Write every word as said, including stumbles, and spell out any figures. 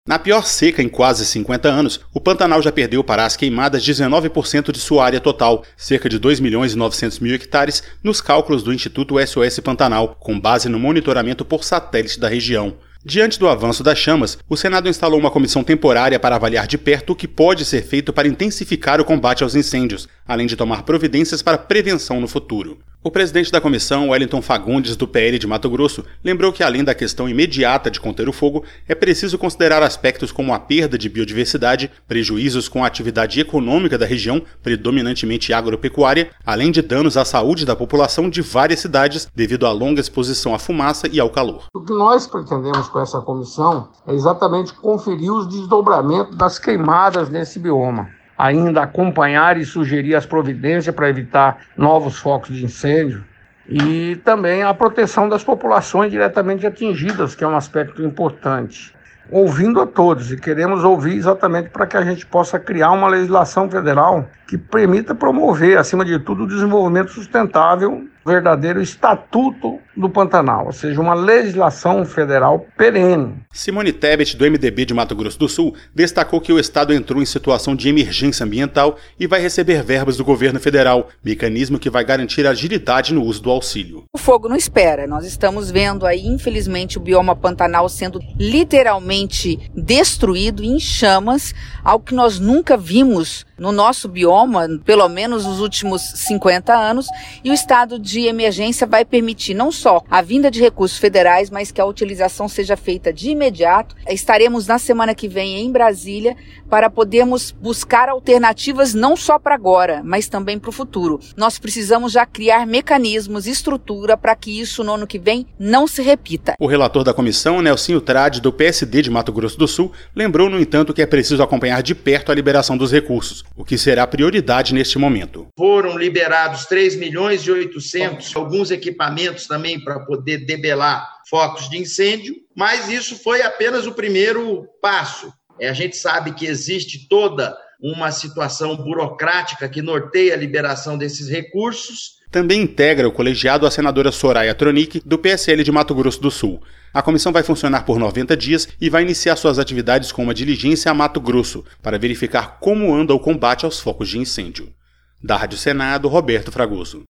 Na pior seca em quase cinquenta anos, o Pantanal já perdeu para as queimadas dezenove por cento de sua área total, cerca de dois milhões e novecentos mil hectares, nos cálculos do Instituto S O S Pantanal, com base no monitoramento por satélite da região. Diante do avanço das chamas, o Senado instalou uma comissão temporária para avaliar de perto o que pode ser feito para intensificar o combate aos incêndios, além de tomar providências para prevenção no futuro. O presidente da comissão, Wellington Fagundes, do P L de Mato Grosso, lembrou que além da questão imediata de conter o fogo, é preciso considerar aspectos como a perda de biodiversidade, prejuízos com a atividade econômica da região, predominantemente agropecuária, além de danos à saúde da população de várias cidades devido à longa exposição à fumaça e ao calor. O que nós pretendemos com essa comissão é exatamente conferir os desdobramentos das queimadas nesse bioma. Ainda acompanhar e sugerir as providências para evitar novos focos de incêndio e também a proteção das populações diretamente atingidas, que é um aspecto importante. Ouvindo a todos, e queremos ouvir exatamente para que a gente possa criar uma legislação federal que permita promover, acima de tudo, o desenvolvimento sustentável, verdadeiro estatuto do Pantanal, ou seja, uma legislação federal perene. Simone Tebet, do M D B de Mato Grosso do Sul, destacou que o estado entrou em situação de emergência ambiental e vai receber verbas do governo federal, mecanismo que vai garantir agilidade no uso do auxílio. O fogo não espera. Nós estamos vendo aí, infelizmente, o bioma Pantanal sendo literalmente destruído em chamas, algo que nós nunca vimos no nosso bioma, pelo menos nos últimos cinquenta anos, e o estado de emergência vai permitir não só a vinda de recursos federais, mas que a utilização seja feita de imediato. Estaremos na semana que vem em Brasília para podermos buscar alternativas não só para agora, mas também para o futuro. Nós precisamos já criar mecanismos, estrutura para que isso no ano que vem não se repita. O relator da comissão, Nelsinho Trade, do P S D de Mato Grosso do Sul, lembrou, no entanto, que é preciso acompanhar de perto a liberação dos recursos, o que será prioridade neste momento. Foram liberados três milhões e oitocentos, alguns equipamentos também para poder debelar focos de incêndio, mas isso foi apenas o primeiro passo. É, a gente sabe que existe toda uma situação burocrática que norteia a liberação desses recursos. Também integra o colegiado a senadora Soraya Tronic, do P S L de Mato Grosso do Sul. A comissão vai funcionar por noventa dias e vai iniciar suas atividades com uma diligência a Mato Grosso, para verificar como anda o combate aos focos de incêndio. Da Rádio Senado, Roberto Fragoso.